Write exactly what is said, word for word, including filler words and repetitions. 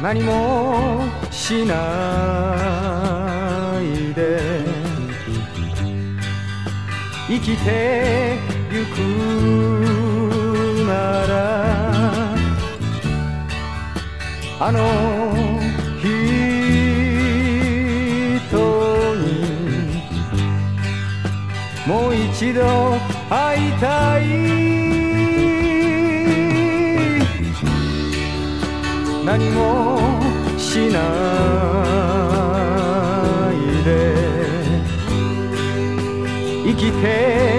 何もしないで生きてゆくならあの人にもう一度会いたい何もしないで生きて